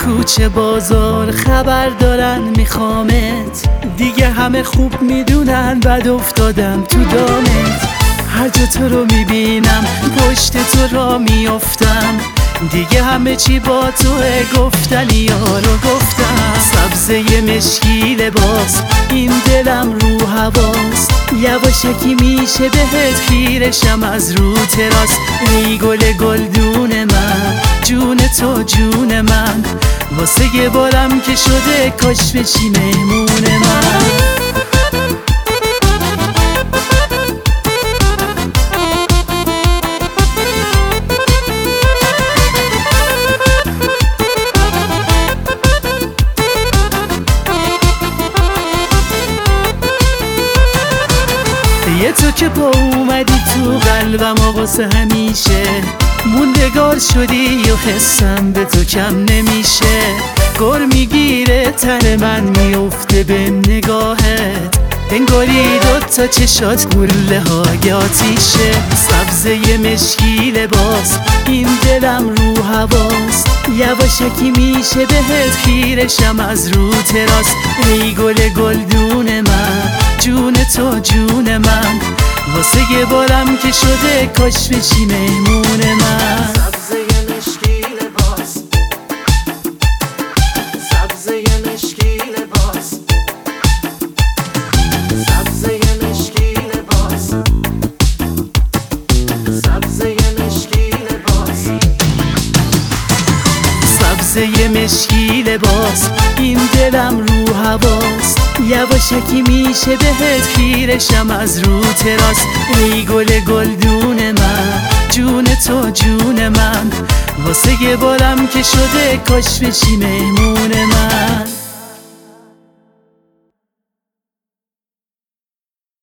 کوچه بازار خبر دارن میخوامت، دیگه همه خوب میدونن بد افتادم تو دامت. هر جا تو رو میبینم پشت تو را میافتم، دیگه همه چی با توه، گفتنی یارو گفتم. سبزه مشکی لباس این دلم رو هواست، یواشکی میشه بهت خیرشم از رو تراس. ای گل گلدون من، جون تو جون من، واسه یه بارم که شده کاش بشی مهمون من. یه تو که پا اومدی تو قلبم واسه همیشه، موندگار شدی و حسم به تو کم نمیشه. گر میگیره تن من میفته به نگاهت، انگاری دوتا چشات گله های آتیشه. سبزه مشکی لباس این دلم رو هواست، یواشکی میشه بهت خیرشم از رو تراس. ای گل گلدون من، جون تو جون من، واسه یه بارم که شده کاش بشی مهمون من. سبزه مشکی لباس، سبزه مشکی لباس، سبزه مشکی لباس، سبزه مشکی لباس. سبزه مشکی لباس این دلم رو هواست، یواشکی میشه بهت خیرشم از رو تراس. ای گل گلدون من، جون تو جون من، واسه یه بارم که شده کاش بشی مهمون من.